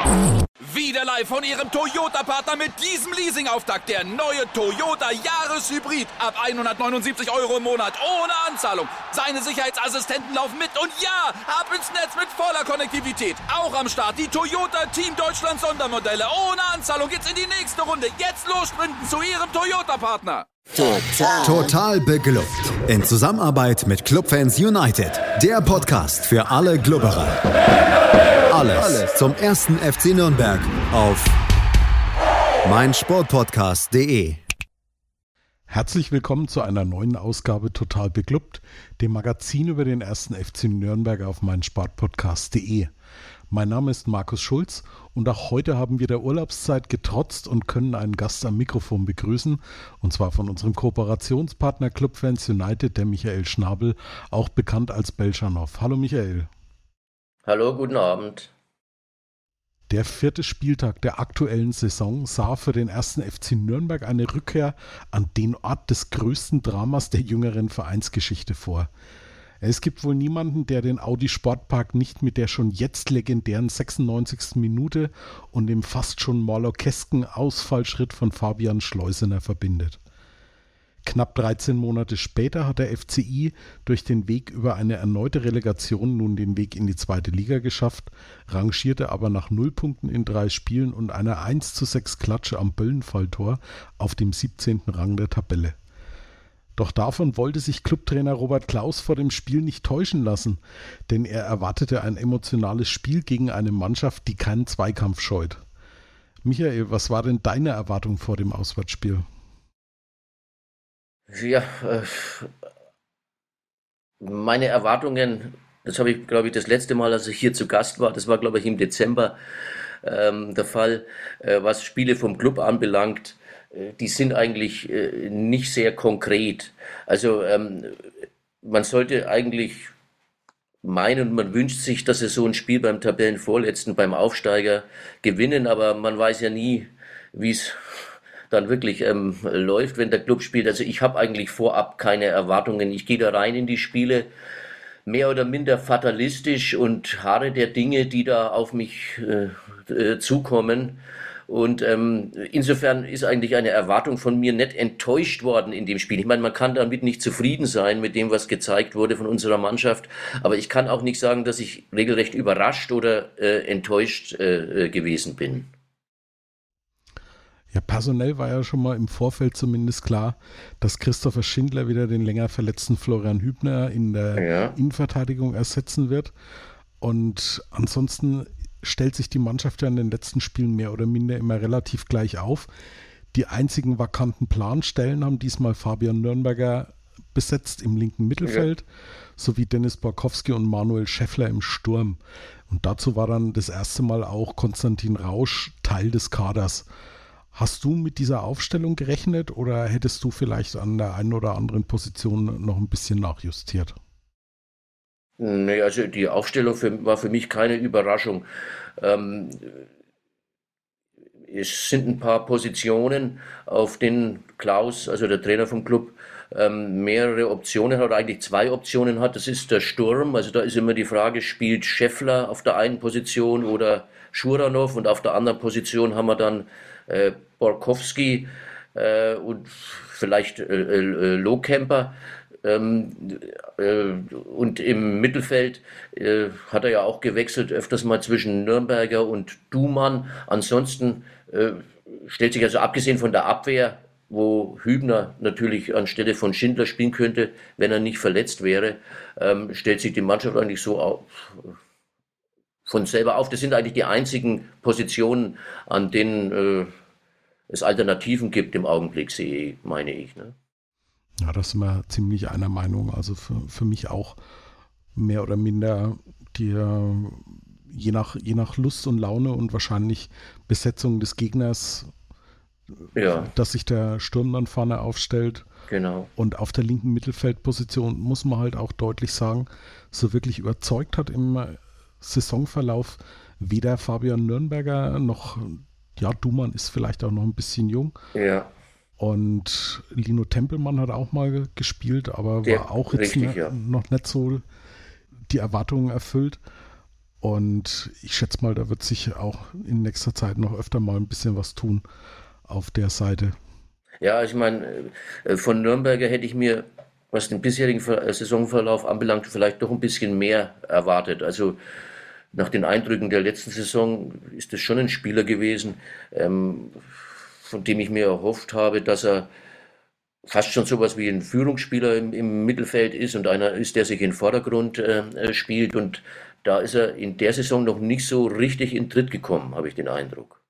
Wieder live von Ihrem Toyota-Partner mit diesem Leasing-Auftakt. Der neue Toyota Jahreshybrid. Ab 179 € im Monat. Ohne Anzahlung. Seine Sicherheitsassistenten laufen mit. Und ja, ab ins Netz mit voller Konnektivität. Auch am Start die Toyota Team Deutschland Sondermodelle. Ohne Anzahlung geht's in die nächste Runde. Jetzt los sprinten zu Ihrem Toyota-Partner. Total beglückt. In Zusammenarbeit mit Clubfans United. Der Podcast für alle Glubberer. Alles zum ersten FC Nürnberg auf meinsportpodcast.de. Herzlich willkommen zu einer neuen Ausgabe Total beglückt, dem Magazin über den ersten FC Nürnberg auf meinsportpodcast.de. Mein Name ist Markus Schulz und auch heute haben wir der Urlaubszeit getrotzt und können einen Gast am Mikrofon begrüßen, und zwar von unserem Kooperationspartner Clubfans United, der Michael Schnabel, auch bekannt als Belschanow. Hallo Michael. Hallo, guten Abend. Der 4. Spieltag der aktuellen Saison sah für den ersten FC Nürnberg eine Rückkehr an den Ort des größten Dramas der jüngeren Vereinsgeschichte vor. Es gibt wohl niemanden, der den Audi Sportpark nicht mit der schon jetzt legendären 96. Minute und dem fast schon morlokesken Ausfallschritt von Fabian Schleusener verbindet. Knapp 13 Monate später hat der FCI durch den Weg über eine erneute Relegation nun den Weg in die zweite Liga geschafft, rangierte aber nach 0 Punkten in 3 Spielen und einer 1:6 Klatsche am Böllenfalltor auf dem 17. Rang der Tabelle. Doch davon wollte sich Clubtrainer Robert Klaus vor dem Spiel nicht täuschen lassen, denn er erwartete ein emotionales Spiel gegen eine Mannschaft, die keinen Zweikampf scheut. Michael, was war denn deine Erwartung vor dem Auswärtsspiel? Ja, meine Erwartungen, das habe ich, glaube ich, das letzte Mal, als ich hier zu Gast war, das war, glaube ich, im Dezember der Fall, was Spiele vom Club anbelangt. Die sind eigentlich nicht sehr konkret. Also man sollte eigentlich meinen, man wünscht sich, dass es so ein Spiel beim Tabellenvorletzten, beim Aufsteiger gewinnen, aber man weiß ja nie, wie es dann wirklich läuft, wenn der Club spielt. Also ich habe eigentlich vorab keine Erwartungen. Ich gehe da rein in die Spiele mehr oder minder fatalistisch und harre der Dinge, die da auf mich zukommen. Und insofern ist eigentlich eine Erwartung von mir nicht enttäuscht worden in dem Spiel. Ich meine, man kann damit nicht zufrieden sein mit dem, was gezeigt wurde von unserer Mannschaft. Aber ich kann auch nicht sagen, dass ich regelrecht überrascht oder enttäuscht gewesen bin. Ja, personell war ja schon mal im Vorfeld zumindest klar, dass Christopher Schindler wieder den länger verletzten Florian Hübner in der Innenverteidigung ersetzen wird. Und ansonsten stellt sich die Mannschaft ja in den letzten Spielen mehr oder minder immer relativ gleich auf. Die einzigen vakanten Planstellen haben diesmal Fabian Nürnberger besetzt im linken Mittelfeld, sowie Dennis Borkowski und Manuel Schäffler im Sturm. Und dazu war dann das erste Mal auch Konstantin Rausch Teil des Kaders. Hast du mit dieser Aufstellung gerechnet oder hättest du vielleicht an der einen oder anderen Position noch ein bisschen nachjustiert? Nee, also die Aufstellung war für mich keine Überraschung. Es sind ein paar Positionen, auf denen Klaus, also der Trainer vom Club, mehrere Optionen hat, oder eigentlich 2 Optionen hat. Das ist der Sturm, also da ist immer die Frage, spielt Schäffler auf der einen Position oder Schuranov, und auf der anderen Position haben wir dann Borkowski und vielleicht Lohkemper. Und im Mittelfeld hat er ja auch gewechselt, öfters mal zwischen Nürnberger und Dumann. Ansonsten stellt sich, also abgesehen von der Abwehr, wo Hübner natürlich anstelle von Schindler spielen könnte, wenn er nicht verletzt wäre, stellt sich die Mannschaft eigentlich so von selber auf. Das sind eigentlich die einzigen Positionen, an denen es Alternativen gibt im Augenblick, meine ich. Ne? Ja, da sind wir ziemlich einer Meinung. Also für mich auch mehr oder minder die, je nach Lust und Laune und wahrscheinlich Besetzung des Gegners, dass sich der Sturm dann vorne aufstellt. Genau. Und auf der linken Mittelfeldposition muss man halt auch deutlich sagen, so wirklich überzeugt hat im Saisonverlauf weder Fabian Nürnberger noch, Dumann ist vielleicht auch noch ein bisschen jung. Ja. Und Lino Tempelmann hat auch mal gespielt, aber war auch jetzt noch nicht so die Erwartungen erfüllt. Und ich schätze mal, da wird sich auch in nächster Zeit noch öfter mal ein bisschen was tun auf der Seite. Ja, ich meine, von Nürnberger hätte ich mir, was den bisherigen Saisonverlauf anbelangt, vielleicht doch ein bisschen mehr erwartet. Also nach den Eindrücken der letzten Saison ist es schon ein Spieler gewesen, von dem ich mir erhofft habe, dass er fast schon sowas wie ein Führungsspieler im Mittelfeld ist und einer ist, der sich in den Vordergrund spielt. Und da ist er in der Saison noch nicht so richtig in Tritt gekommen, habe ich den Eindruck.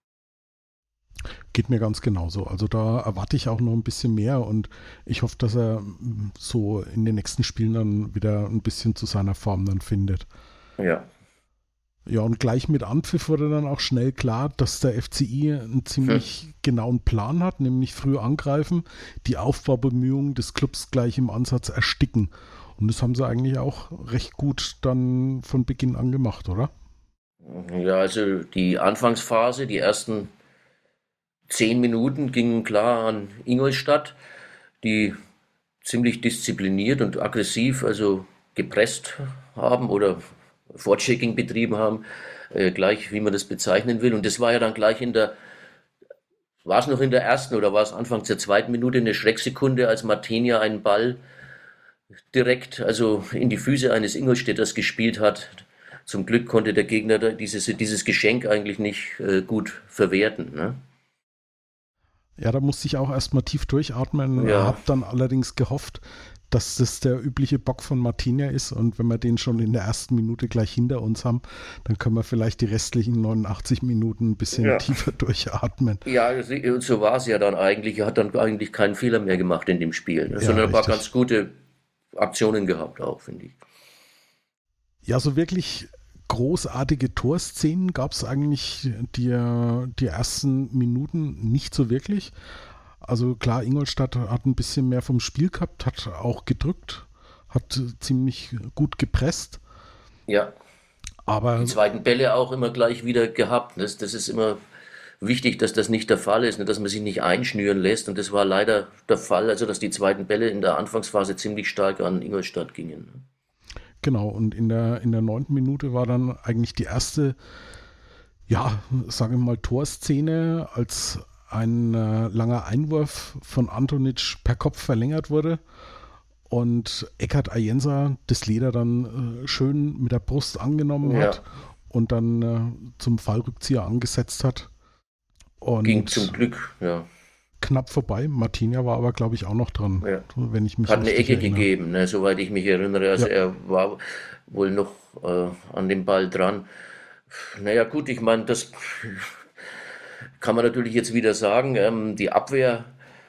Geht mir ganz genauso. Also da erwarte ich auch noch ein bisschen mehr und ich hoffe, dass er so in den nächsten Spielen dann wieder ein bisschen zu seiner Form dann findet. Ja. Ja, und gleich mit Anpfiff wurde dann auch schnell klar, dass der FCI einen ziemlich genauen Plan hat, nämlich früh angreifen, die Aufbaubemühungen des Clubs gleich im Ansatz ersticken. Und das haben sie eigentlich auch recht gut dann von Beginn an gemacht, oder? Ja, also die Anfangsphase, die ersten 10 Minuten gingen klar an Ingolstadt, die ziemlich diszipliniert und aggressiv, also gepresst haben oder Forechecking betrieben haben, gleich wie man das bezeichnen will. Und das war ja dann gleich war es noch in der ersten oder war es anfangs der zweiten Minute eine Schrecksekunde, als Martinia einen Ball direkt, also in die Füße eines Ingolstädters gespielt hat. Zum Glück konnte der Gegner dieses Geschenk eigentlich nicht gut verwerten, ne? Ja, da musste ich auch erstmal tief durchatmen. Ja. Habe dann allerdings gehofft, dass das der übliche Bock von Martinia ist und wenn wir den schon in der ersten Minute gleich hinter uns haben, dann können wir vielleicht die restlichen 89 Minuten ein bisschen tiefer durchatmen. Ja, und so war es ja dann eigentlich. Er hat dann eigentlich keinen Fehler mehr gemacht in dem Spiel, ne? Sondern ein paar ganz gute Aktionen gehabt auch, finde ich. Ja, so wirklich großartige Torszenen gab es eigentlich die ersten Minuten nicht so wirklich. Also klar, Ingolstadt hat ein bisschen mehr vom Spiel gehabt, hat auch gedrückt, hat ziemlich gut gepresst. Ja, aber die zweiten Bälle auch immer gleich wieder gehabt. Das ist immer wichtig, dass das nicht der Fall ist, dass man sich nicht einschnüren lässt. Und das war leider der Fall, also dass die zweiten Bälle in der Anfangsphase ziemlich stark an Ingolstadt gingen. Genau, und in der 9. Minute war dann eigentlich die erste, ja, sagen wir mal, Torszene, als ein langer Einwurf von Antonic per Kopf verlängert wurde und Eckhard Ayensa das Leder dann schön mit der Brust angenommen hat und dann zum Fallrückzieher angesetzt hat. Und ging zum Glück, ja. Knapp vorbei. Martinia war aber, glaube ich, auch noch dran, wenn ich mich hat eine Ecke erinnere. gegeben, ne, soweit ich mich erinnere. Also er war wohl noch an dem Ball dran. Naja gut, ich meine, das kann man natürlich jetzt wieder sagen. Die Abwehr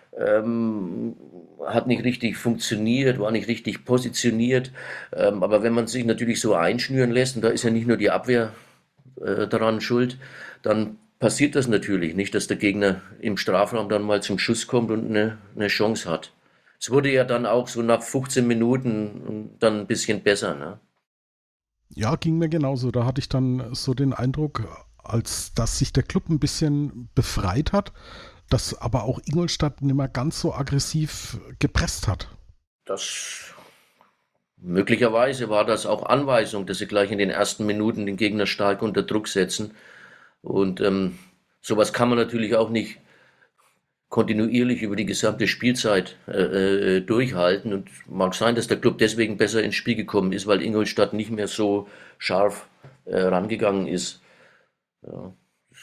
hat nicht richtig funktioniert, war nicht richtig positioniert. Aber wenn man sich natürlich so einschnüren lässt, und da ist ja nicht nur die Abwehr daran schuld, dann passiert das natürlich nicht, dass der Gegner im Strafraum dann mal zum Schuss kommt und eine Chance hat. Es wurde ja dann auch so nach 15 Minuten dann ein bisschen besser, ne? Ja, ging mir genauso. Da hatte ich dann so den Eindruck, als dass sich der Club ein bisschen befreit hat, dass aber auch Ingolstadt nicht mehr ganz so aggressiv gepresst hat. Möglicherweise war das auch Anweisung, dass sie gleich in den ersten Minuten den Gegner stark unter Druck setzen. Und sowas kann man natürlich auch nicht kontinuierlich über die gesamte Spielzeit durchhalten. Und mag sein, dass der Club deswegen besser ins Spiel gekommen ist, weil Ingolstadt nicht mehr so scharf rangegangen ist. Ja,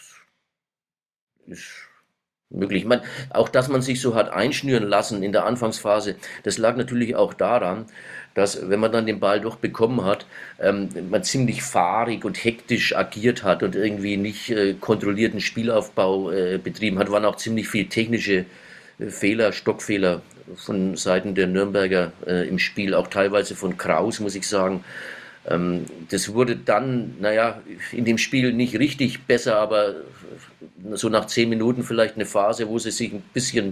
ist möglich. Ich meine, auch, dass man sich so hat einschnüren lassen in der Anfangsphase, das lag natürlich auch daran, dass, wenn man dann den Ball doch bekommen hat, man ziemlich fahrig und hektisch agiert hat und irgendwie nicht kontrollierten Spielaufbau betrieben hat, waren auch ziemlich viele technische Fehler, Stockfehler von Seiten der Nürnberger im Spiel, auch teilweise von Kraus, muss ich sagen. Das wurde dann, in dem Spiel nicht richtig besser, aber so nach 10 Minuten vielleicht eine Phase, wo sie sich ein bisschen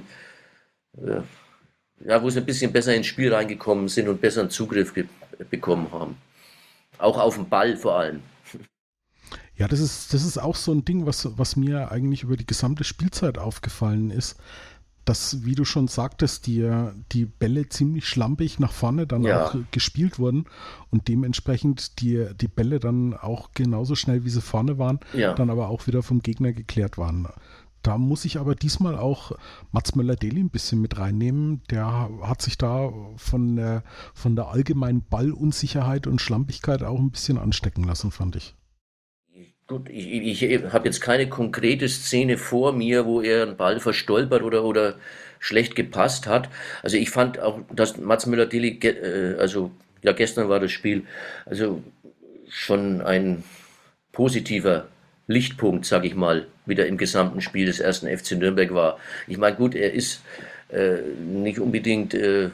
wo sie ein bisschen besser ins Spiel reingekommen sind und besseren Zugriff bekommen haben. Auch auf den Ball vor allem. Ja, das ist auch so ein Ding, was mir eigentlich über die gesamte Spielzeit aufgefallen ist, dass, wie du schon sagtest, die Bälle ziemlich schlampig nach vorne dann auch gespielt wurden und dementsprechend die Bälle dann auch genauso schnell, wie sie vorne waren, dann aber auch wieder vom Gegner geklärt waren. Da muss ich aber diesmal auch Mats Möller-Deli ein bisschen mit reinnehmen. Der hat sich da von der allgemeinen Ballunsicherheit und Schlampigkeit auch ein bisschen anstecken lassen, fand ich. Gut, ich habe jetzt keine konkrete Szene vor mir, wo er einen Ball verstolpert oder schlecht gepasst hat. Also ich fand auch, dass Mats Möller-Deli, gestern war das Spiel, also schon ein positiver Lichtpunkt, sage ich mal, wieder im gesamten Spiel des 1. FC Nürnberg war. Ich meine, gut, er ist nicht unbedingt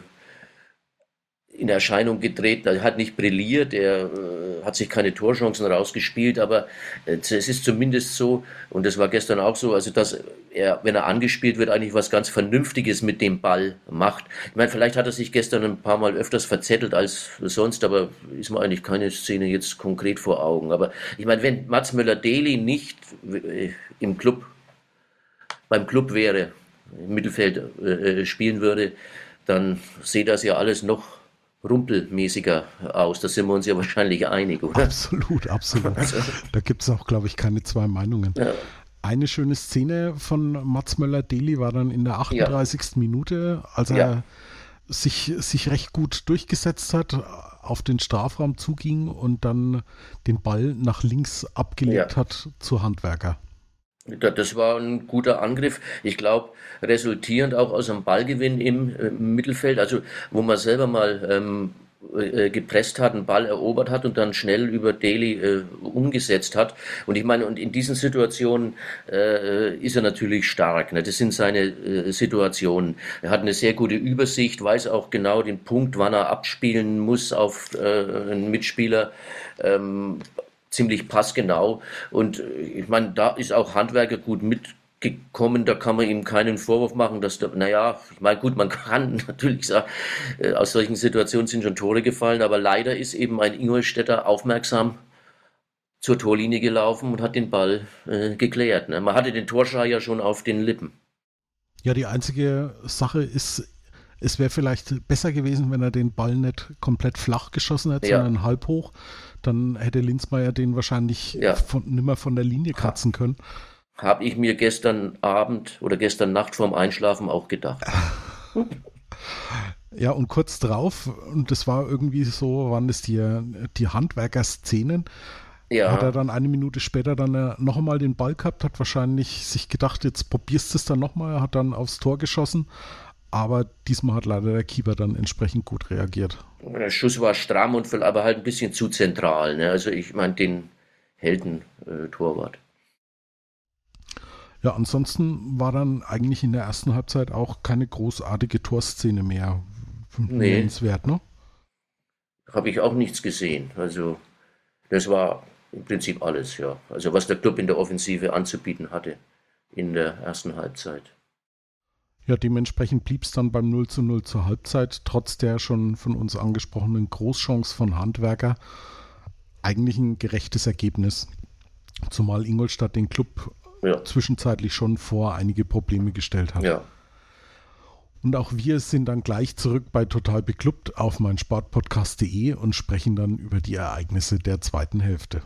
in Erscheinung getreten, er hat nicht brilliert, er hat sich keine Torchancen rausgespielt, aber es ist zumindest so, und das war gestern auch so, also dass er, wenn er angespielt wird, eigentlich was ganz Vernünftiges mit dem Ball macht. Ich meine, vielleicht hat er sich gestern ein paar Mal öfters verzettelt als sonst, aber ist mir eigentlich keine Szene jetzt konkret vor Augen. Aber ich meine, wenn Mats Möller-Deli nicht beim Club wäre, im Mittelfeld spielen würde, dann sieht das ja alles noch rumpelmäßiger aus. Da sind wir uns ja wahrscheinlich einig, oder? Absolut. Da gibt es auch, glaube ich, keine zwei Meinungen. Ja. Eine schöne Szene von Mats Möller-Deli war dann in der 38. Minute, als er sich recht gut durchgesetzt hat, auf den Strafraum zuging und dann den Ball nach links abgelegt hat zu Handwerker. Das war ein guter Angriff. Ich glaube, resultierend auch aus einem Ballgewinn im Mittelfeld, also wo man selber mal gepresst hat, einen Ball erobert hat und dann schnell über Deli umgesetzt hat. Und ich meine, und in diesen Situationen ist er natürlich stark. Ne? Das sind seine Situationen. Er hat eine sehr gute Übersicht, weiß auch genau den Punkt, wann er abspielen muss auf einen Mitspieler. Ziemlich passgenau. Und ich meine, da ist auch Handwerker gut mitgekommen, da kann man ihm keinen Vorwurf machen, dass ich meine, gut, man kann natürlich sagen, aus solchen Situationen sind schon Tore gefallen, aber leider ist eben ein Ingolstädter aufmerksam zur Torlinie gelaufen und hat den Ball geklärt. Ne? Man hatte den Torschrei ja schon auf den Lippen. Ja, die einzige Sache ist, es wäre vielleicht besser gewesen, wenn er den Ball nicht komplett flach geschossen hätte, sondern halb hoch. Dann hätte Linzmeier den wahrscheinlich nimmer von der Linie kratzen können. Habe ich mir gestern Abend oder gestern Nacht vorm Einschlafen auch gedacht. Ja, und kurz drauf, und das war irgendwie so, waren das die Handwerker-Szenen, hat er dann eine Minute später dann noch einmal den Ball gehabt, hat wahrscheinlich sich gedacht, jetzt probierst du es dann nochmal, hat dann aufs Tor geschossen. Aber diesmal hat leider der Keeper dann entsprechend gut reagiert. Der Schuss war stramm und aber halt ein bisschen zu zentral. Ne? Also ich meine den Helden-Torwart. Ja, ansonsten war dann eigentlich in der ersten Halbzeit auch keine großartige Torszene mehr nennenswert, ne? Habe ich auch nichts gesehen. Also das war im Prinzip alles, ja. Also was der Club in der Offensive anzubieten hatte in der ersten Halbzeit. Ja, dementsprechend blieb es dann beim 0:0 zur Halbzeit, trotz der schon von uns angesprochenen Großchance von Handwerker. Eigentlich ein gerechtes Ergebnis, zumal Ingolstadt den Club zwischenzeitlich schon vor einige Probleme gestellt hat. Ja. Und auch wir sind dann gleich zurück bei Total Beklubbt auf meinsportpodcast.de und sprechen dann über die Ereignisse der zweiten Hälfte.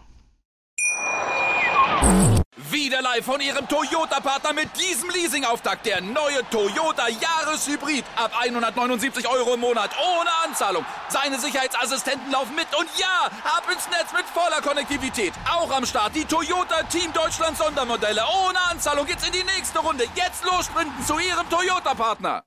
Wieder live von Ihrem Toyota-Partner mit diesem Leasing-Auftakt. Der neue Toyota Jahreshybrid. Ab 179 € im Monat. Ohne Anzahlung. Seine Sicherheitsassistenten laufen mit. Und ja, ab ins Netz mit voller Konnektivität. Auch am Start die Toyota Team Deutschland Sondermodelle. Ohne Anzahlung geht's in die nächste Runde. Jetzt los sprinten zu Ihrem Toyota-Partner.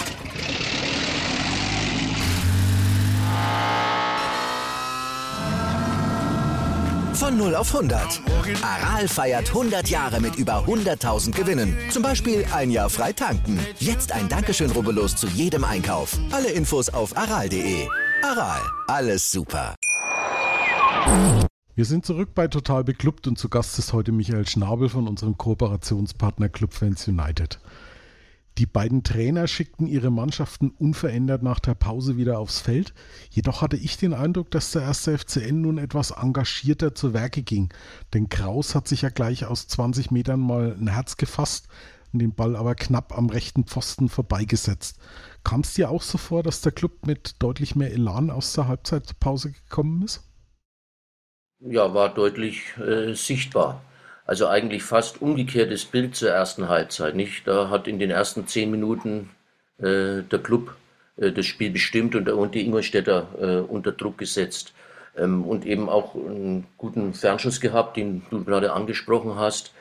Von 0 auf 100. Aral feiert 100 Jahre mit über 100.000 Gewinnen. Zum Beispiel ein Jahr frei tanken. Jetzt ein Dankeschön, rubbellos zu jedem Einkauf. Alle Infos auf aral.de. Aral, alles super. Wir sind zurück bei Total Beklubbt und zu Gast ist heute Michael Schnabel von unserem Kooperationspartner Clubfans United. Die beiden Trainer schickten ihre Mannschaften unverändert nach der Pause wieder aufs Feld. Jedoch hatte ich den Eindruck, dass der 1. FCN nun etwas engagierter zu Werke ging. Denn Kraus hat sich ja gleich aus 20 Metern mal ein Herz gefasst, und den Ball aber knapp am rechten Pfosten vorbeigesetzt. Kam es dir auch so vor, dass der Club mit deutlich mehr Elan aus der Halbzeitpause gekommen ist? Ja, war deutlich sichtbar. Also eigentlich fast umgekehrtes Bild zur ersten Halbzeit, nicht? Da hat in den ersten 10 Minuten der Club das Spiel bestimmt und die Ingolstädter unter Druck gesetzt. Und eben auch einen guten Fernschuss gehabt, den du gerade angesprochen hast.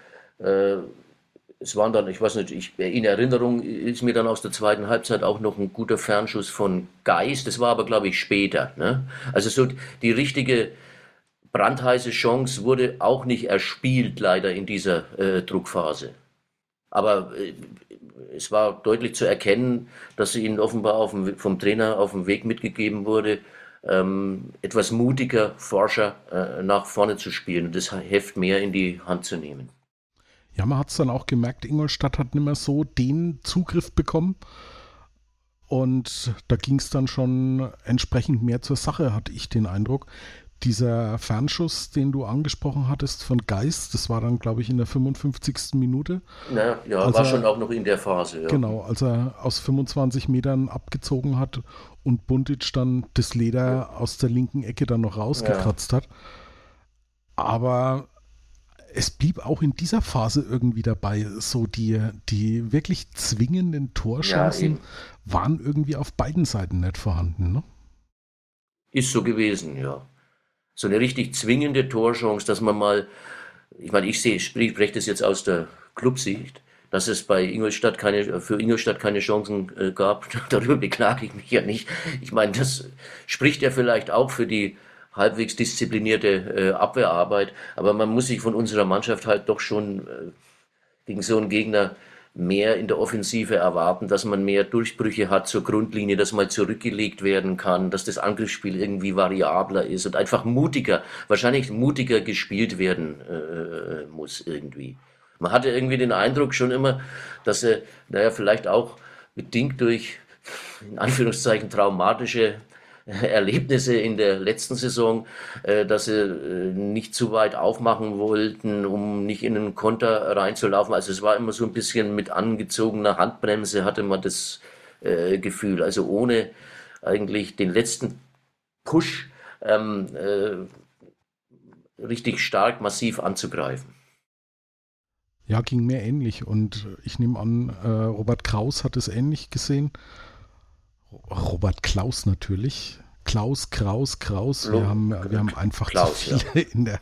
Es waren dann, ich weiß nicht, in Erinnerung ist mir dann aus der zweiten Halbzeit auch noch ein guter Fernschuss von Geis. Das war aber, glaube ich, später. Ne? Also so die richtige brandheiße Chance wurde auch nicht erspielt, leider in dieser Druckphase. Aber es war deutlich zu erkennen, dass ihnen offenbar vom Trainer auf dem Weg mitgegeben wurde, etwas mutiger, forscher nach vorne zu spielen und das Heft mehr in die Hand zu nehmen. Ja, man hat es dann auch gemerkt, Ingolstadt hat nicht mehr so den Zugriff bekommen und da ging es dann schon entsprechend mehr zur Sache, hatte ich den Eindruck. Dieser Fernschuss, den du angesprochen hattest von Geist, das war dann, glaube ich, in der 55. Minute. Ja, war schon auch noch in der Phase. Ja. Genau, als er aus 25 Metern abgezogen hat und Buntic dann das Leder aus der linken Ecke dann noch rausgekratzt hat. Aber es blieb auch in dieser Phase irgendwie dabei, so die wirklich zwingenden Torchancen waren irgendwie auf beiden Seiten nicht vorhanden. Ne? Ist so gewesen, ja. So eine richtig zwingende Torchance, dass man mal, ich meine, ich spreche das jetzt aus der Clubsicht, dass es für Ingolstadt keine Chancen gab, darüber beklage ich mich ja nicht. Ich meine, das spricht ja vielleicht auch für die halbwegs disziplinierte Abwehrarbeit, aber man muss sich von unserer Mannschaft halt doch schon gegen so einen Gegner mehr in der Offensive erwarten, dass man mehr Durchbrüche hat zur Grundlinie, dass mal zurückgelegt werden kann, dass das Angriffsspiel irgendwie variabler ist und einfach wahrscheinlich mutiger gespielt werden muss irgendwie. Man hatte irgendwie den Eindruck schon immer, dass er, vielleicht auch bedingt durch, in Anführungszeichen, traumatische Erlebnisse in der letzten Saison, dass sie nicht zu weit aufmachen wollten, um nicht in einen Konter reinzulaufen. Also es war immer so ein bisschen mit angezogener Handbremse, hatte man das Gefühl. Also ohne eigentlich den letzten Push richtig stark, massiv anzugreifen. Ja, ging mir ähnlich und ich nehme an, Robert Kraus hat es ähnlich gesehen. Robert Klaus natürlich. Klaus. Wir haben einfach Klaus, zu viele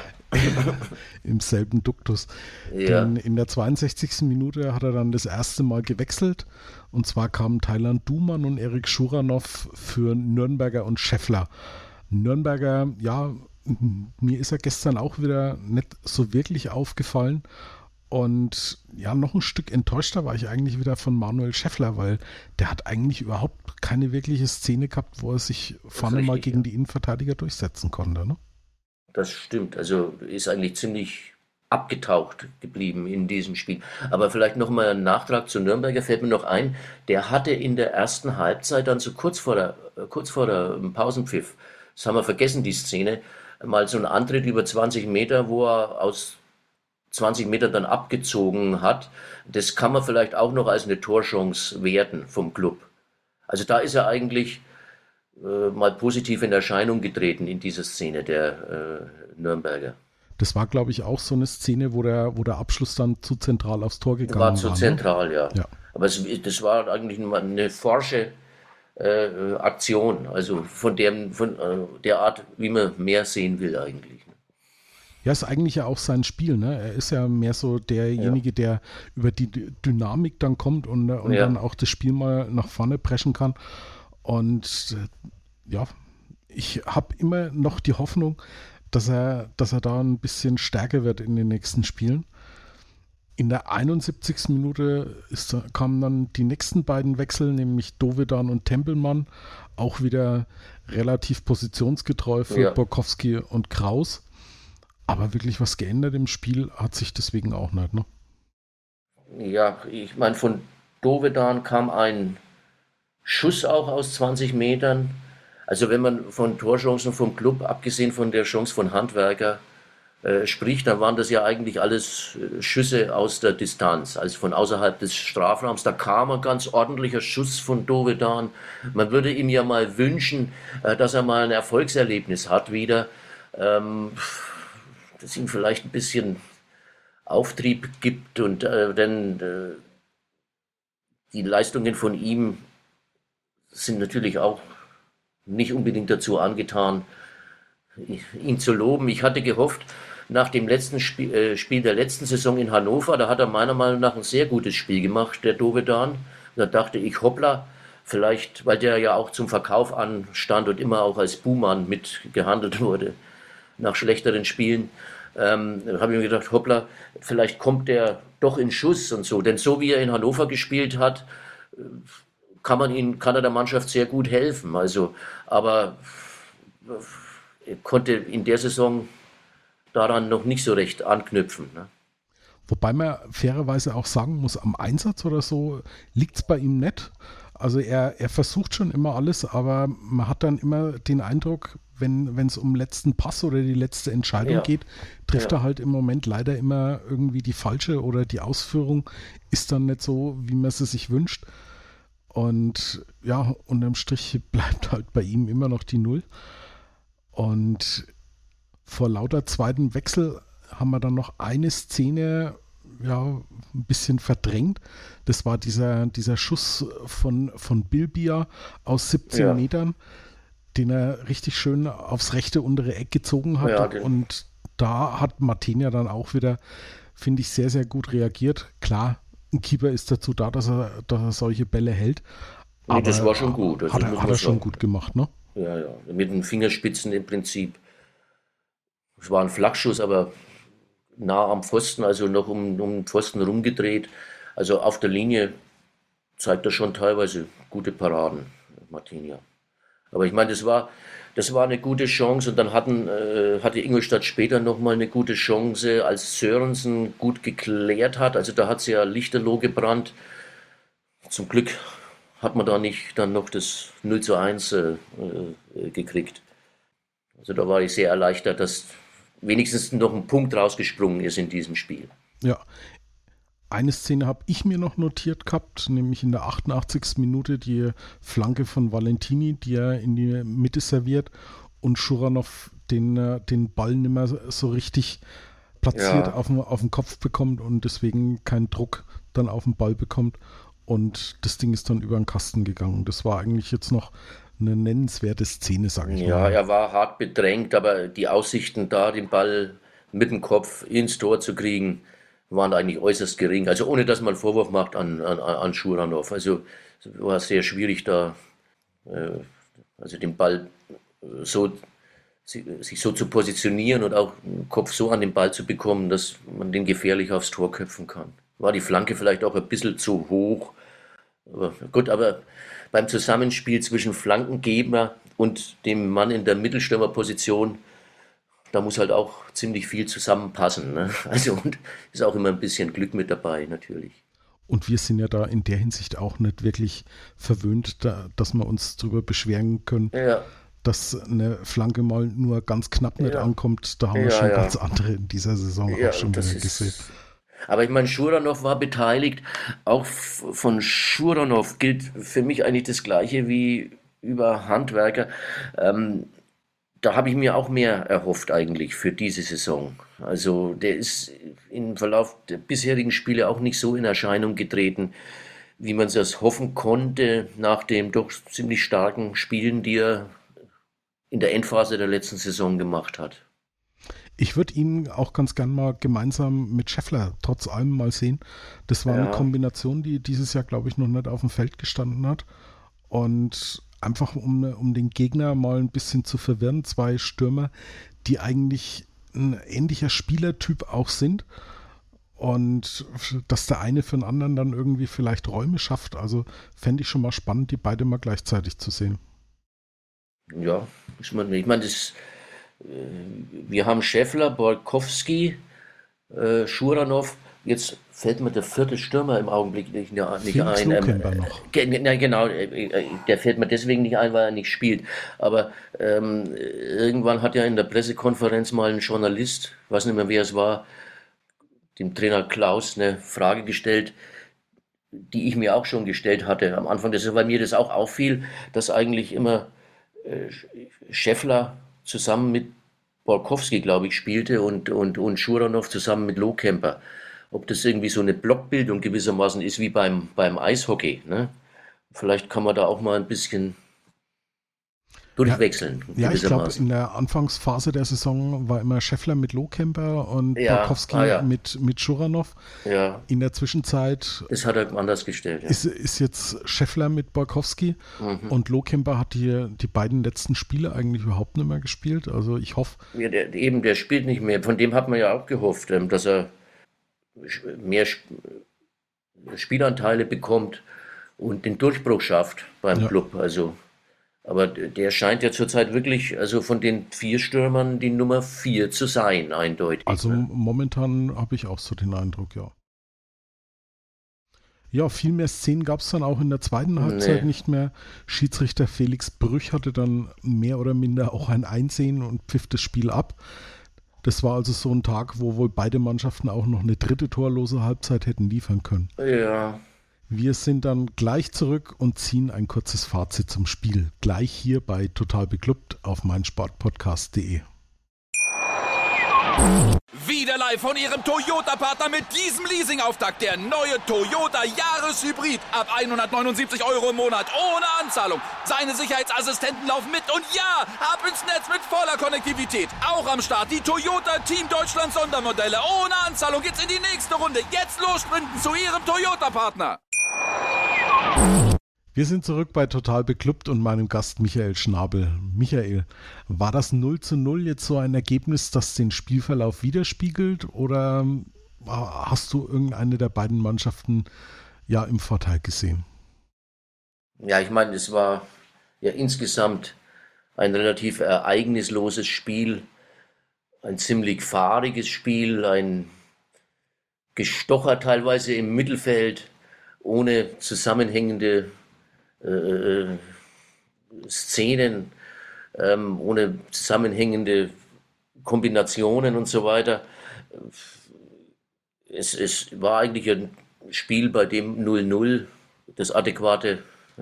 im selben Duktus. Ja. Denn in der 62. Minute hat er dann das erste Mal gewechselt. Und zwar kamen Thailand Duman und Erik Schuranov für Nürnberger und Scheffler. Nürnberger, ja, mir ist er gestern auch wieder nicht so wirklich aufgefallen. Und ja, noch ein Stück enttäuschter war ich eigentlich wieder von Manuel Scheffler, weil der hat eigentlich überhaupt keine wirkliche Szene gehabt, wo er sich vorne mal gegen die Innenverteidiger durchsetzen konnte. Ne? Das stimmt, also ist eigentlich ziemlich abgetaucht geblieben in diesem Spiel. Aber vielleicht nochmal ein Nachtrag zu Nürnberger fällt mir noch ein, der hatte in der ersten Halbzeit dann so kurz vor der Pausenpfiff, das haben wir vergessen, die Szene, mal so einen Antritt über 20 Meter, wo er aus 20 Meter dann abgezogen hat. Das kann man vielleicht auch noch als eine Torchance werten vom Club. Also da ist er eigentlich mal positiv in Erscheinung getreten in dieser Szene, der Nürnberger. Das war, glaube ich, auch so eine Szene, wo der Abschluss dann zu zentral aufs Tor gegangen war. War zu zentral, ja. Aber das war eigentlich eine forsche Aktion, also von der Art, wie man mehr sehen will eigentlich. Ja, ist eigentlich ja auch sein Spiel, ne? Er ist ja mehr so derjenige, der über die Dynamik dann kommt und dann auch das Spiel mal nach vorne preschen kann. Und ja, ich habe immer noch die Hoffnung, dass er da ein bisschen stärker wird in den nächsten Spielen. In der 71. Minute kamen dann die nächsten beiden Wechsel, nämlich Dovedan und Tempelmann, auch wieder relativ positionsgetreu für Borkowski und Kraus. Aber wirklich was geändert im Spiel hat sich deswegen auch nicht, ne? Ja, ich meine, von Dovedan kam ein Schuss auch aus 20 Metern. Also wenn man von Torchancen vom Club, abgesehen von der Chance von Handwerker, spricht, dann waren das ja eigentlich alles Schüsse aus der Distanz, also von außerhalb des Strafraums. Da kam ein ganz ordentlicher Schuss von Dovedan. Man würde ihm ja mal wünschen, dass er mal ein Erfolgserlebnis hat wieder, das ihm vielleicht ein bisschen Auftrieb gibt und denn die Leistungen von ihm sind natürlich auch nicht unbedingt dazu angetan, ihn zu loben. Ich hatte gehofft, nach dem letzten Spiel der letzten Saison in Hannover, da hat er meiner Meinung nach ein sehr gutes Spiel gemacht, der Dovedan. Da dachte ich, hoppla, vielleicht, weil der ja auch zum Verkauf anstand und immer auch als Buhmann mitgehandelt wurde, nach schlechteren Spielen, habe ich mir gedacht, hoppla, vielleicht kommt der doch in Schuss und so. Denn so wie er in Hannover gespielt hat, kann er der Mannschaft sehr gut helfen. Also, aber er konnte in der Saison daran noch nicht so recht anknüpfen. Ne? Wobei man fairerweise auch sagen muss, am Einsatz oder so liegt es bei ihm nicht. Also er versucht schon immer alles, aber man hat dann immer den Eindruck, wenn es um letzten Pass oder die letzte Entscheidung geht, trifft er halt im Moment leider immer irgendwie die falsche oder die Ausführung ist dann nicht so, wie man sie sich wünscht. Und ja, unterm Strich bleibt halt bei ihm immer noch die Null. Und vor lauter zweiten Wechsel haben wir dann noch eine Szene ein bisschen verdrängt. Das war dieser Schuss von Bilbia aus 17 Metern, den er richtig schön aufs rechte untere Eck gezogen hat. Ja, und da hat Martin ja dann auch wieder, finde ich, sehr, sehr gut reagiert. Klar, ein Keeper ist dazu da, dass er solche Bälle hält. Nee, aber das war schon gut. Hat er schon gut gemacht, ne? Ja, mit den Fingerspitzen im Prinzip. Es war ein Flachschuss, aber nah am Pfosten, also noch um den Pfosten rumgedreht. Also auf der Linie zeigt er schon teilweise gute Paraden, Martin. Aber ich meine, das war eine gute Chance und dann hatte Ingolstadt später nochmal eine gute Chance, als Sörensen gut geklärt hat. Also da hat es ja lichterloh gebrannt. Zum Glück hat man da nicht dann noch das 0:1 gekriegt. Also da war ich sehr erleichtert, dass wenigstens noch ein Punkt rausgesprungen ist in diesem Spiel. Ja, eine Szene habe ich mir noch notiert gehabt, nämlich in der 88. Minute die Flanke von Valentini, die er in die Mitte serviert und Schuranov den Ball nicht mehr so richtig platziert auf den Kopf bekommt und deswegen keinen Druck dann auf den Ball bekommt und das Ding ist dann über den Kasten gegangen. Das war eigentlich jetzt noch eine nennenswerte Szene, sage ich mal. Ja, er war hart bedrängt, aber die Aussichten da, den Ball mit dem Kopf ins Tor zu kriegen, waren eigentlich äußerst gering. Also ohne, dass man einen Vorwurf macht an Schuranov. Also es war sehr schwierig da, also den Ball sich so zu positionieren und auch den Kopf so an den Ball zu bekommen, dass man den gefährlich aufs Tor köpfen kann. War die Flanke vielleicht auch ein bisschen zu hoch. Aber gut, aber beim Zusammenspiel zwischen Flankengeber und dem Mann in der Mittelstürmerposition, da muss halt auch ziemlich viel zusammenpassen. Ne? Also und ist auch immer ein bisschen Glück mit dabei, natürlich. Und wir sind ja da in der Hinsicht auch nicht wirklich verwöhnt, dass wir uns darüber beschweren können, dass eine Flanke mal nur ganz knapp nicht ankommt. Da haben wir schon ganz andere in dieser Saison auch schon wieder gesehen. Aber ich meine, Schuranov war beteiligt. Auch von Schuranov gilt für mich eigentlich das Gleiche wie über Handwerker. Da habe ich mir auch mehr erhofft eigentlich für diese Saison. Also der ist im Verlauf der bisherigen Spiele auch nicht so in Erscheinung getreten, wie man es erst hoffen konnte nach dem doch ziemlich starken Spielen, die er in der Endphase der letzten Saison gemacht hat. Ich würde ihn auch ganz gern mal gemeinsam mit Scheffler trotz allem mal sehen. Das war eine Kombination, die dieses Jahr, glaube ich, noch nicht auf dem Feld gestanden hat. Und einfach um den Gegner mal ein bisschen zu verwirren, zwei Stürmer, die eigentlich ein ähnlicher Spielertyp auch sind. Und dass der eine für den anderen dann irgendwie vielleicht Räume schafft. Also fände ich schon mal spannend, die beide mal gleichzeitig zu sehen. Ja, ich meine, wir haben Scheffler, Borkowski, Schuranov jetzt fällt mir der vierte Stürmer im Augenblick nicht ein. Lohkemper noch. Genau, der fällt mir deswegen nicht ein, weil er nicht spielt. Aber irgendwann hat ja in der Pressekonferenz mal ein Journalist, ich weiß nicht mehr, wer es war, dem Trainer Klaus eine Frage gestellt, die ich mir auch schon gestellt hatte am Anfang. Das ist, weil mir das auch auffiel, dass eigentlich immer Scheffler zusammen mit Borkowski, glaube ich, spielte und Schuranov zusammen mit Lohkemper. Ob das irgendwie so eine Blockbildung gewissermaßen ist wie beim Eishockey. Ne? Vielleicht kann man da auch mal ein bisschen durchwechseln. Ja, ich glaube, in der Anfangsphase der Saison war immer Scheffler mit Lohkemper und Borkowski mit Schuranov. Ja. In der Zwischenzeit das hat er anders gestellt. Ja. Ist jetzt Scheffler mit Borkowski und Lohkemper hat die beiden letzten Spiele eigentlich überhaupt nicht mehr gespielt. Also ich hoffe... Ja, der spielt nicht mehr. Von dem hat man ja auch gehofft, dass er mehr Spielanteile bekommt und den Durchbruch schafft beim Club. Also, aber der scheint ja zurzeit wirklich, also von den 4 Stürmern die Nummer 4 zu sein, eindeutig. Also momentan habe ich auch so den Eindruck, ja. Ja, viel mehr Szenen gab es dann auch in der zweiten Halbzeit nicht mehr. Schiedsrichter Felix Brüch hatte dann mehr oder minder auch ein Einsehen und pfiff das Spiel ab. Das war also so ein Tag, wo wohl beide Mannschaften auch noch eine dritte torlose Halbzeit hätten liefern können. Ja. Wir sind dann gleich zurück und ziehen ein kurzes Fazit zum Spiel. Gleich hier bei Total Beklubbt auf meinsportpodcast.de. Wieder live von Ihrem Toyota-Partner mit diesem Leasing-Auftakt. Der neue Toyota Jahreshybrid. Ab 179 € im Monat. Ohne Anzahlung. Seine Sicherheitsassistenten laufen mit. Und ja, ab ins Netz mit voller Konnektivität. Auch am Start die Toyota Team Deutschland Sondermodelle. Ohne Anzahlung geht's in die nächste Runde. Jetzt los sprinten zu Ihrem Toyota-Partner. Wir sind zurück bei Total Beklubbt und meinem Gast Michael Schnabel. Michael, war das 0:0 jetzt so ein Ergebnis, das den Spielverlauf widerspiegelt oder hast du irgendeine der beiden Mannschaften ja im Vorteil gesehen? Ja, ich meine, es war ja insgesamt ein relativ ereignisloses Spiel, ein ziemlich fahriges Spiel, ein Gestocher teilweise im Mittelfeld, ohne zusammenhängende Szenen, ohne zusammenhängende Kombinationen und so weiter. Es war eigentlich ein Spiel, bei dem 0:0 das adäquate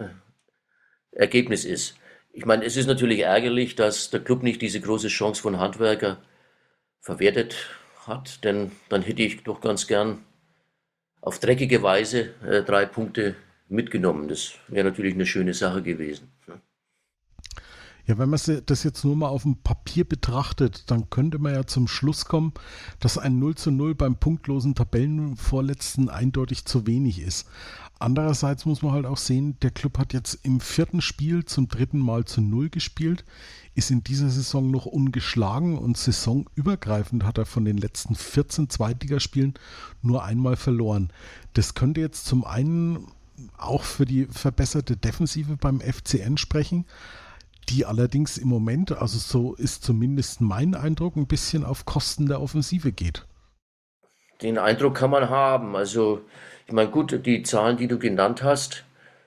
Ergebnis ist. Ich meine, es ist natürlich ärgerlich, dass der Club nicht diese große Chance von Handwerker verwertet hat, denn dann hätte ich doch ganz gern auf dreckige Weise 3 Punkte mitgenommen. Das wäre natürlich eine schöne Sache gewesen. Ja, wenn man das jetzt nur mal auf dem Papier betrachtet, dann könnte man ja zum Schluss kommen, dass ein 0:0 beim punktlosen Tabellenvorletzten eindeutig zu wenig ist. Andererseits muss man halt auch sehen, der Club hat jetzt im 4. Spiel zum 3. Mal zu 0 gespielt, ist in dieser Saison noch ungeschlagen und saisonübergreifend hat er von den letzten 14 Zweitligaspielen nur einmal verloren. Das könnte jetzt zum einen auch für die verbesserte Defensive beim FCN sprechen, die allerdings im Moment, also so ist zumindest mein Eindruck, ein bisschen auf Kosten der Offensive geht. Den Eindruck kann man haben. Also, ich meine, gut, die Zahlen, die du genannt hast,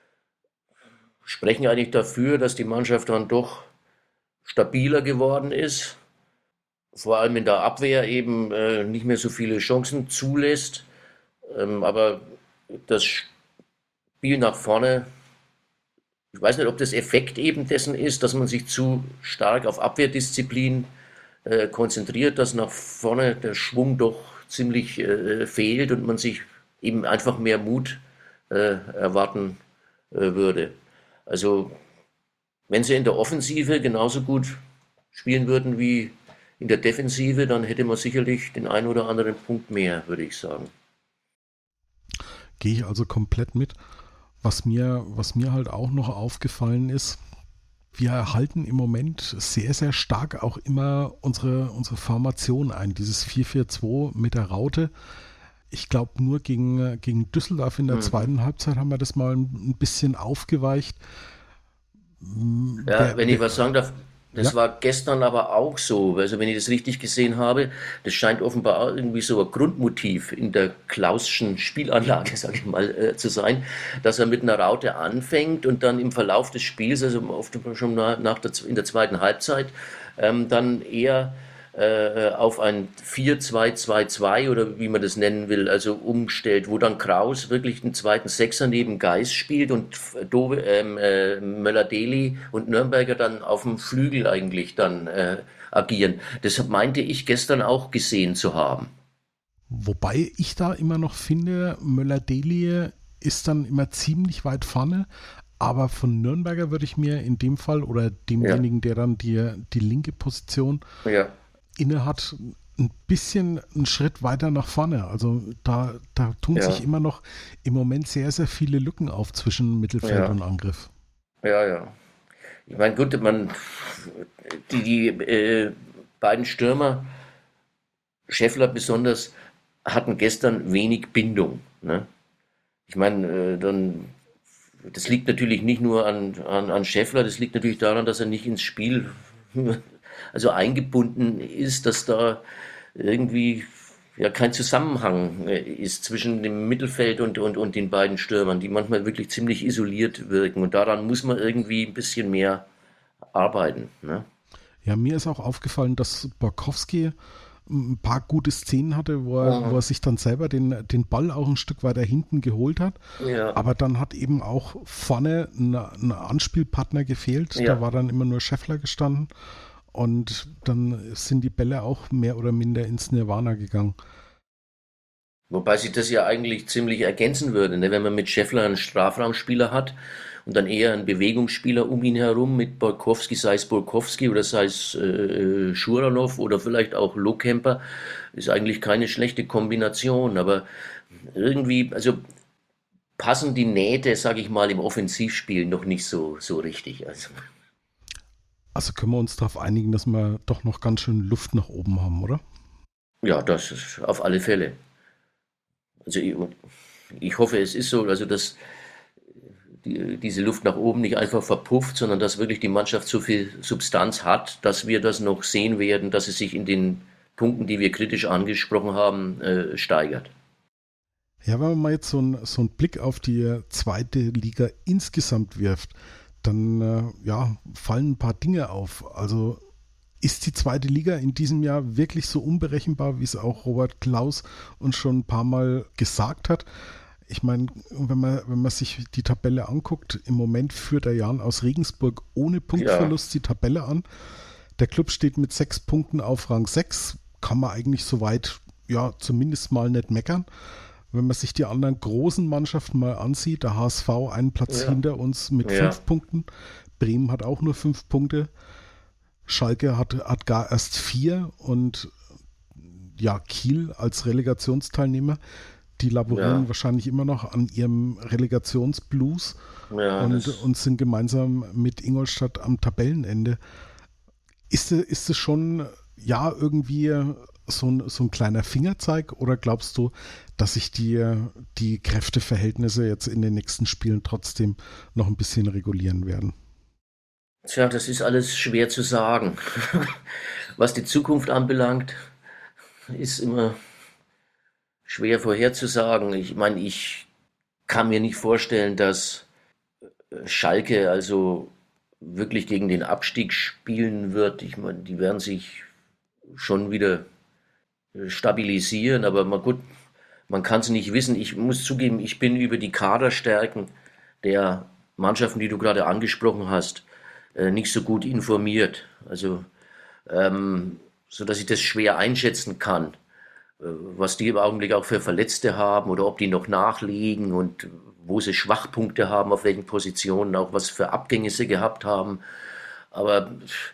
sprechen eigentlich dafür, dass die Mannschaft dann doch stabiler geworden ist. Vor allem in der Abwehr eben nicht mehr so viele Chancen zulässt. Aber das Spiel nach vorne, ich weiß nicht, ob das Effekt eben dessen ist, dass man sich zu stark auf Abwehrdisziplin konzentriert, dass nach vorne der Schwung doch ziemlich fehlt und man sich eben einfach mehr Mut erwarten würde. Also wenn sie in der Offensive genauso gut spielen würden wie in der Defensive, dann hätte man sicherlich den einen oder anderen Punkt mehr, würde ich sagen. Gehe ich also komplett mit. Was mir halt auch noch aufgefallen ist, wir erhalten im Moment sehr, sehr stark auch immer unsere Formation ein. Dieses 4-4-2 mit der Raute. Ich glaube, nur gegen Düsseldorf in der zweiten Halbzeit haben wir das mal ein bisschen aufgeweicht. Ja, wenn ich was sagen darf, Das war gestern aber auch so. Also wenn ich das richtig gesehen habe, das scheint offenbar irgendwie so ein Grundmotiv in der Klausschen Spielanlage, sage ich mal, zu sein, dass er mit einer Raute anfängt und dann im Verlauf des Spiels, also oft schon in der zweiten Halbzeit, dann eher auf ein 4-2-2-2 oder wie man das nennen will, also umstellt, wo dann Kraus wirklich den zweiten Sechser neben Geis spielt und Möller-Deli und Nürnberger dann auf dem Flügel eigentlich dann agieren. Deshalb meinte ich gestern auch gesehen zu haben. Wobei ich da immer noch finde, Möller-Deli ist dann immer ziemlich weit vorne, aber von Nürnberger würde ich mir in dem Fall oder demjenigen, der dann die linke Position inne hat, ein bisschen einen Schritt weiter nach vorne. Also da tun sich immer noch im Moment sehr, sehr viele Lücken auf zwischen Mittelfeld und Angriff. Ja. Ich meine, gut, die beiden Stürmer, Scheffler besonders, hatten gestern wenig Bindung. Ne? Ich meine, das liegt natürlich nicht nur an Scheffler, das liegt natürlich daran, dass er nicht ins Spiel eingebunden ist, dass da irgendwie kein Zusammenhang ist zwischen dem Mittelfeld und den beiden Stürmern, die manchmal wirklich ziemlich isoliert wirken. Und daran muss man irgendwie ein bisschen mehr arbeiten. Ne? Ja, mir ist auch aufgefallen, dass Borkowski ein paar gute Szenen hatte, wo er sich dann selber den Ball auch ein Stück weiter hinten geholt hat. Ja. Aber dann hat eben auch vorne ein Anspielpartner gefehlt. Da war dann immer nur Scheffler gestanden. Und dann sind die Bälle auch mehr oder minder ins Nirvana gegangen. Wobei sich das ja eigentlich ziemlich ergänzen würde, ne? Wenn man mit Scheffler einen Strafraumspieler hat und dann eher einen Bewegungsspieler um ihn herum mit Borkowski, sei es Borkowski oder sei es Schuranov oder vielleicht auch Lohkemper, ist eigentlich keine schlechte Kombination. Aber irgendwie, also passen die Nähte, sage ich mal, im Offensivspiel noch nicht so richtig. Also können wir uns darauf einigen, dass wir doch noch ganz schön Luft nach oben haben, oder? Ja, das ist auf alle Fälle. Also ich hoffe, es ist so, also dass diese Luft nach oben nicht einfach verpufft, sondern dass wirklich die Mannschaft so viel Substanz hat, dass wir das noch sehen werden, dass es sich in den Punkten, die wir kritisch angesprochen haben, steigert. Ja, wenn man mal jetzt so einen Blick auf die zweite Liga insgesamt wirft, dann fallen ein paar Dinge auf. Also ist die zweite Liga in diesem Jahr wirklich so unberechenbar, wie es auch Robert Klaus uns schon ein paar Mal gesagt hat? Ich meine, wenn man sich die Tabelle anguckt, im Moment führt der Jan aus Regensburg ohne Punktverlust die Tabelle an. Der Club steht mit 6 Punkten auf Rang 6. Kann man eigentlich soweit zumindest mal nicht meckern. Wenn man sich die anderen großen Mannschaften mal ansieht, der HSV einen Platz hinter uns mit 5 Punkten. Bremen hat auch nur 5 Punkte. Schalke hat gar erst 4 und Kiel als Relegationsteilnehmer, die laborieren wahrscheinlich immer noch an ihrem Relegationsblues und sind gemeinsam mit Ingolstadt am Tabellenende. Ist es schon irgendwie so ein kleiner Fingerzeig oder glaubst du, dass sich die Kräfteverhältnisse jetzt in den nächsten Spielen trotzdem noch ein bisschen regulieren werden? Tja, das ist alles schwer zu sagen. Was die Zukunft anbelangt, ist immer schwer vorherzusagen. Ich meine, ich kann mir nicht vorstellen, dass Schalke also wirklich gegen den Abstieg spielen wird. Ich meine, die werden sich schon wieder stabilisieren, aber mal gut, man kann es nicht wissen. Ich muss zugeben, ich bin über die Kaderstärken der Mannschaften, die du gerade angesprochen hast, nicht so gut informiert. Also, so dass ich das schwer einschätzen kann, was die im Augenblick auch für Verletzte haben oder ob die noch nachlegen und wo sie Schwachpunkte haben, auf welchen Positionen, auch was für Abgänge sie gehabt haben. Aber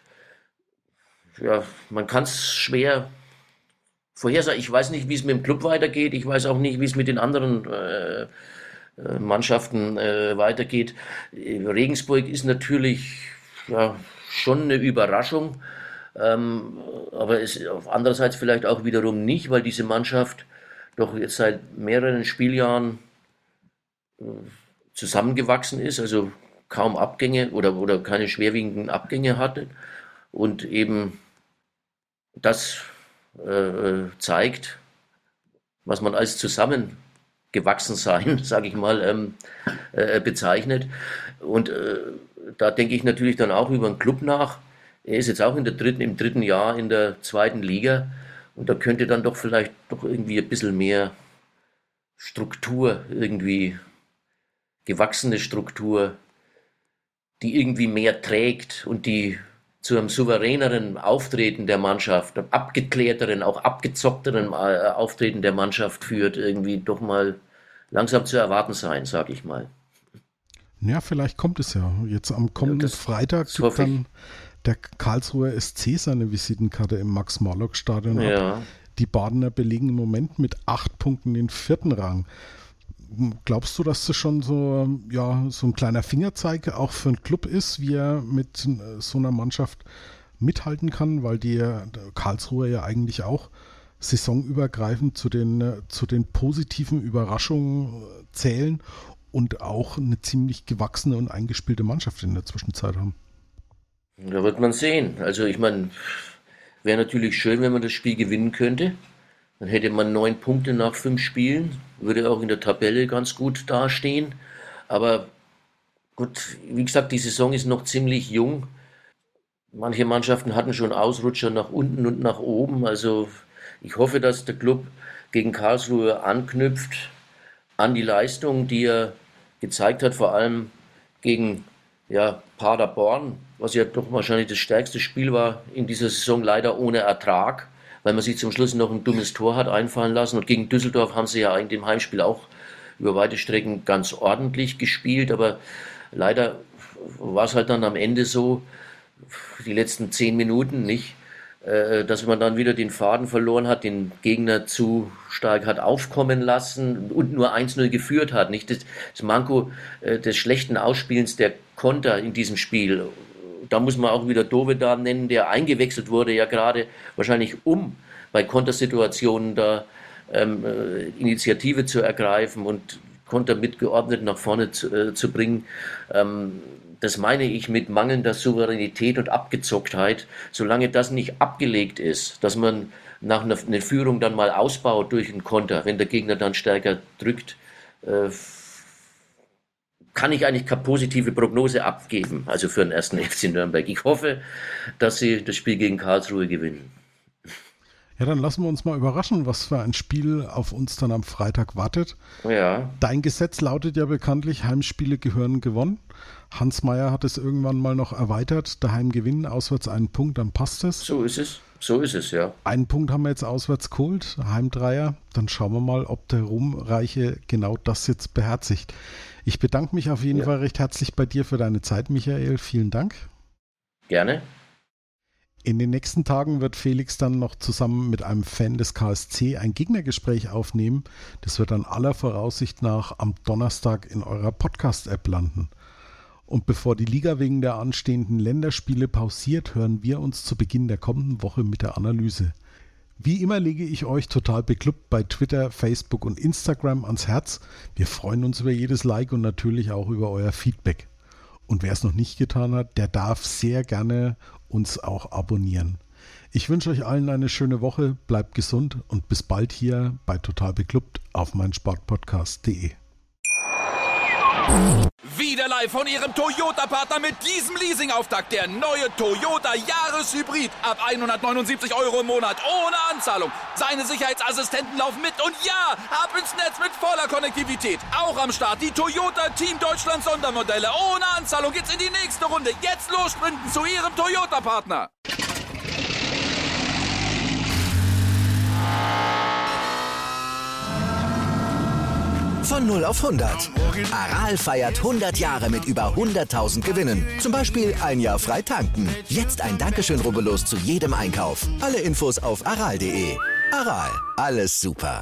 man kann es schwer vorhersagen. Ich weiß nicht, wie es mit dem Club weitergeht. Ich weiß auch nicht, wie es mit den anderen Mannschaften weitergeht. Regensburg ist natürlich schon eine Überraschung, aber es andererseits vielleicht auch wiederum nicht, weil diese Mannschaft doch jetzt seit mehreren Spieljahren zusammengewachsen ist, also kaum Abgänge oder keine schwerwiegenden Abgänge hatte. und eben das zeigt, was man als Zusammengewachsensein, sage ich mal, bezeichnet. Und da denke ich natürlich dann auch über den Club nach. Er ist jetzt auch im dritten Jahr in der 2. Liga und da könnte dann doch vielleicht doch irgendwie ein bisschen mehr Struktur, irgendwie gewachsene Struktur, die irgendwie mehr trägt und die zu einem souveräneren Auftreten der Mannschaft, einem abgeklärteren, auch abgezockteren Auftreten der Mannschaft führt, irgendwie doch mal langsam zu erwarten sein, sage ich mal. Ja, vielleicht kommt es ja. Jetzt am kommenden Freitag gibt dann der Karlsruher SC seine Visitenkarte im Max-Morlock-Stadion ab. Die Badener belegen im Moment mit 8 Punkten den 4. Rang. Glaubst du, dass das schon so ein kleiner Fingerzeig auch für einen Club ist, wie er mit so einer Mannschaft mithalten kann, weil die Karlsruher ja eigentlich auch saisonübergreifend zu den positiven Überraschungen zählen und auch eine ziemlich gewachsene und eingespielte Mannschaft in der Zwischenzeit haben? Da wird man sehen. Also ich meine, wäre natürlich schön, wenn man das Spiel gewinnen könnte. Dann hätte man 9 Punkte nach 5 Spielen, würde auch in der Tabelle ganz gut dastehen. Aber gut, wie gesagt, die Saison ist noch ziemlich jung. Manche Mannschaften hatten schon Ausrutscher nach unten und nach oben. Also ich hoffe, dass der Club gegen Karlsruhe anknüpft an die Leistung, die er gezeigt hat, vor allem gegen Paderborn, was ja doch wahrscheinlich das stärkste Spiel war in dieser Saison, leider ohne Ertrag, weil man sich zum Schluss noch ein dummes Tor hat einfallen lassen. Und gegen Düsseldorf haben sie ja eigentlich im Heimspiel auch über weite Strecken ganz ordentlich gespielt, aber leider war es halt dann am Ende so, die letzten 10 Minuten nicht, dass man dann wieder den Faden verloren hat, den Gegner zu stark hat aufkommen lassen und nur 1-0 geführt hat. Nicht das Manko des schlechten Ausspielens der Konter in diesem Spiel. Da muss man auch wieder Dovedan nennen, der eingewechselt wurde, ja gerade wahrscheinlich bei Kontersituationen da Initiative zu ergreifen und Konter mitgeordnet nach vorne zu bringen. Das meine ich mit mangelnder Souveränität und Abgezocktheit. Solange das nicht abgelegt ist, dass man nach einer Führung dann mal ausbaut durch einen Konter, wenn der Gegner dann stärker drückt, kann ich eigentlich keine positive Prognose abgeben, also für den 1. FC Nürnberg. Ich hoffe, dass sie das Spiel gegen Karlsruhe gewinnen. Ja, dann lassen wir uns mal überraschen, was für ein Spiel auf uns dann am Freitag wartet. Ja. Dein Gesetz lautet ja bekanntlich, Heimspiele gehören gewonnen. Hans Meyer hat es irgendwann mal noch erweitert, daheim gewinnen, auswärts einen Punkt, dann passt es. So ist es, ja. Einen Punkt haben wir jetzt auswärts geholt, Heimdreier. Dann schauen wir mal, ob der Ruhmreiche genau das jetzt beherzigt. Ich bedanke mich auf jeden Fall recht herzlich bei dir für deine Zeit, Michael. Vielen Dank. Gerne. In den nächsten Tagen wird Felix dann noch zusammen mit einem Fan des KSC ein Gegnergespräch aufnehmen. Das wird dann aller Voraussicht nach am Donnerstag in eurer Podcast-App landen. Und bevor die Liga wegen der anstehenden Länderspiele pausiert, hören wir uns zu Beginn der kommenden Woche mit der Analyse. Wie immer lege ich euch total beklubbt bei Twitter, Facebook und Instagram ans Herz. Wir freuen uns über jedes Like und natürlich auch über euer Feedback. Und wer es noch nicht getan hat, der darf sehr gerne uns auch abonnieren. Ich wünsche euch allen eine schöne Woche, bleibt gesund und bis bald hier bei Total Beklubbt auf meinsportpodcast.de. Wieder live von Ihrem Toyota-Partner mit diesem Leasing-Auftakt. Der neue Toyota Jahreshybrid. Ab 179 € im Monat. Ohne Anzahlung. Seine Sicherheitsassistenten laufen mit. Und ja, ab ins Netz mit voller Konnektivität. Auch am Start die Toyota Team Deutschland Sondermodelle. Ohne Anzahlung geht's in die nächste Runde. Jetzt los sprinten zu Ihrem Toyota-Partner. Von 0 auf 100. Aral feiert 100 Jahre mit über 100.000 Gewinnen. Zum Beispiel ein Jahr frei tanken. Jetzt ein Dankeschön, rubbellos zu jedem Einkauf. Alle Infos auf aral.de. Aral, alles super.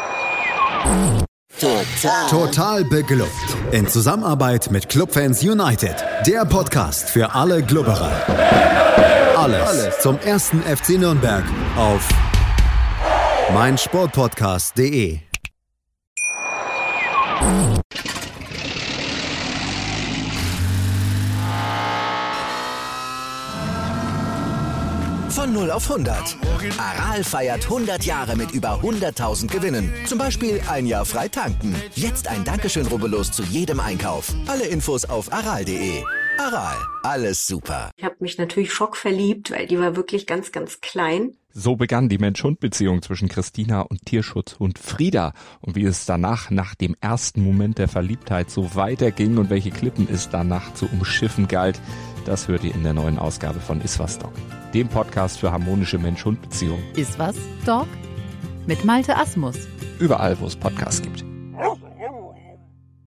Total beglückt. In Zusammenarbeit mit Clubfans United. Der Podcast für alle Glubberer. Alles zum 1. FC Nürnberg auf meinsportpodcast.de. 0 auf 100. Aral feiert 100 Jahre mit über 100.000 Gewinnen. Zum Beispiel ein Jahr frei tanken. Jetzt ein Dankeschön, rubbellos zu jedem Einkauf. Alle Infos auf aral.de. Aral, alles super. Ich habe mich natürlich schockverliebt, weil die war wirklich ganz, ganz klein. So begann die Mensch-Hund-Beziehung zwischen Christina und Tierschutzhund Frieda. Und wie es danach, nach dem ersten Moment der Verliebtheit, so weiterging und welche Klippen es danach zu umschiffen galt, das hört ihr in der neuen Ausgabe von Iswas Dog, dem Podcast für harmonische Mensch-Hund-Beziehungen. Iswas Dog? Mit Malte Asmus. Überall, wo es Podcasts gibt.